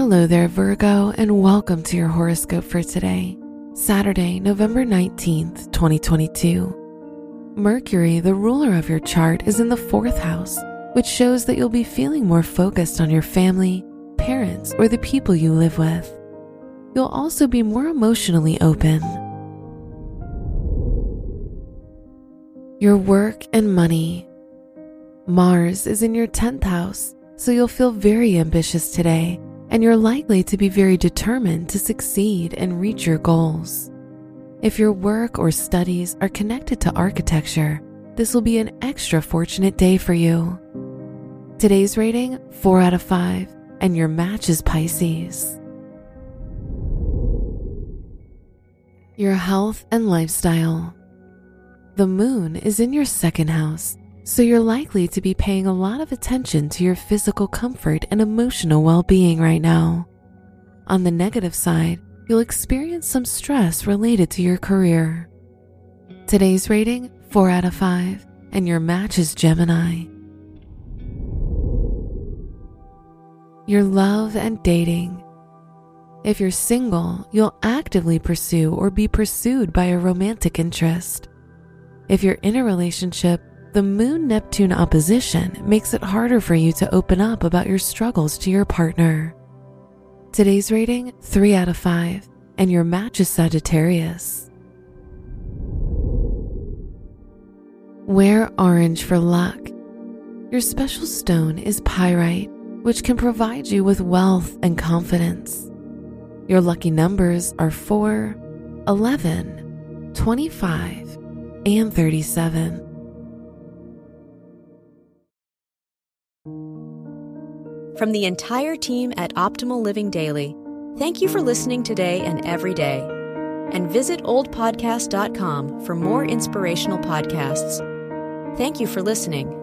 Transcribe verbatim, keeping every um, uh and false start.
Hello there, Virgo, and welcome to your horoscope for today, Saturday, November nineteenth, twenty twenty-two. Mercury, the ruler of your chart, is in the fourth house, which shows that you'll be feeling more focused on your family, parents, or the people you live with. You'll also be more emotionally open. Your work and money. Mars is in your tenth house, so you'll feel very ambitious today, and you're likely to be very determined to succeed and reach your goals. If your work or studies are connected to architecture, this will be an extra fortunate day for you. Today's rating, four out of five, and your match is Pisces. Your health and lifestyle. The moon is in your second house, so you're likely to be paying a lot of attention to your physical comfort and emotional well-being right now. On the negative side, you'll experience some stress related to your career. Today's rating, four out of five, and your match is Gemini. Your love and dating. If you're single, you'll actively pursue or be pursued by a romantic interest. If you're in a relationship, the Moon-Neptune opposition makes it harder for you to open up about your struggles to your partner. Today's rating, three out of five, and your match is Sagittarius. Wear orange for luck. Your special stone is pyrite, which can provide you with wealth and confidence. Your lucky numbers are four, eleven, twenty-five, and thirty-seven. From the entire team at Optimal Living Daily, thank you for listening today and every day. And visit old podcast dot com for more inspirational podcasts. Thank you for listening.